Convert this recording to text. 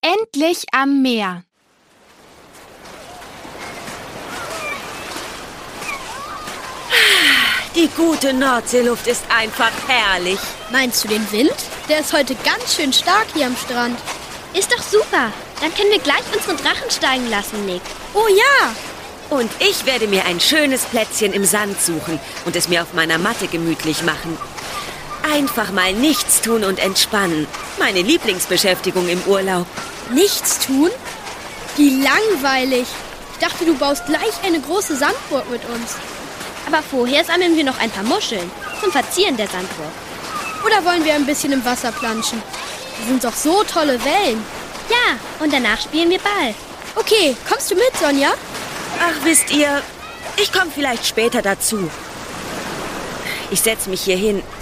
Endlich am Meer. Die gute Nordseeluft ist einfach herrlich. Meinst du den Wind? Der ist heute ganz schön stark hier am Strand. Ist doch super. Dann können wir gleich unseren Drachen steigen lassen, Nick. Oh ja! Und ich werde mir ein schönes Plätzchen im Sand suchen und es mir auf meiner Matte gemütlich machen. Einfach mal nichts tun und entspannen. Meine Lieblingsbeschäftigung im Urlaub. Nichts tun? Wie langweilig. Ich dachte, du baust gleich eine große Sandburg mit uns. Aber vorher sammeln wir noch ein paar Muscheln zum Verzieren der Sandburg. Oder wollen wir ein bisschen im Wasser planschen? Das sind doch so tolle Wellen. Ja, und danach spielen wir Ball. Okay, kommst du mit, Sonja? Ach, wisst ihr, ich komme vielleicht später dazu. Ich setze mich hier hin.